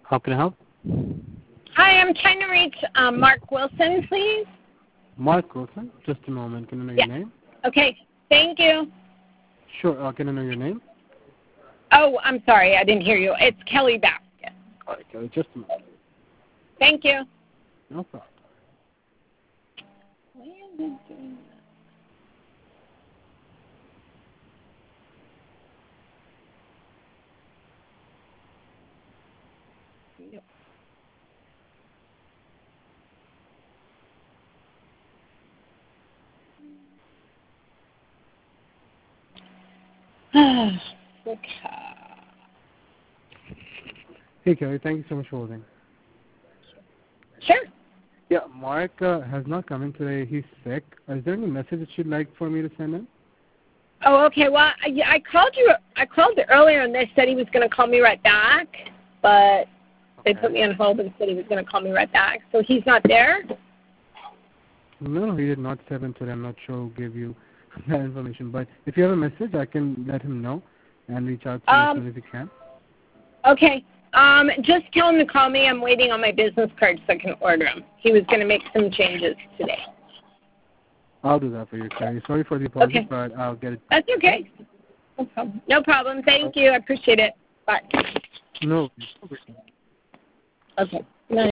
How can I help? Hi, I'm trying to reach Mark Wilson, please. Mark Wilson. Just a moment. Can I know your name? Okay, thank you. Sure. Can I know your name? Oh, I'm sorry, I didn't hear you. It's Kelly Basket. All right, Kelly. Just a moment. Thank you. No problem. Why is it doing that? Okay. Hey, Kelly. Thank you so much for holding. Sure. Yeah, Mark has not come in today. He's sick. Is there any message that you'd like for me to send him? Oh, okay. Well, I called you. I called earlier, and they said he was going to call me right back, but they put me on hold and said he was going to call me right back. So he's not there. No, he did not step in today. I'm not sure who gave you that information. But if you have a message, I can let him know and reach out to you as soon as he can. Okay. Just tell him to call me. I'm waiting on my business card so I can order him. He was going to make some changes today. I'll do that for you, Kelly. Sorry for the apology, Okay. but I'll get it. That's okay. No problem. No problem. Thank you. I appreciate it. Bye. No. Okay. Night.